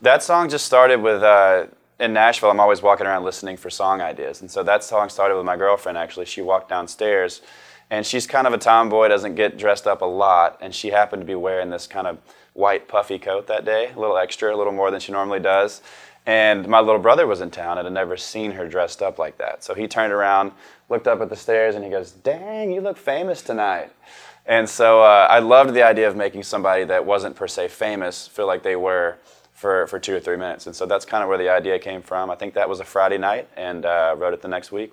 That song just started with, in Nashville, I'm always walking around listening for song ideas. And so that song started with my girlfriend, actually. She walked downstairs, and she's kind of a tomboy, doesn't get dressed up a lot, and she happened to be wearing this kind of white puffy coat that day, a little extra, a little more than she normally does. And my little brother was in town and had never seen her dressed up like that. So he turned around, looked up at the stairs, and he goes, "Dang, you look famous tonight." And so I loved the idea of making somebody that wasn't per se famous feel like they were for 2 or 3 minutes. And so that's kind of where the idea came from. I think that was a Friday night, and wrote it the next week.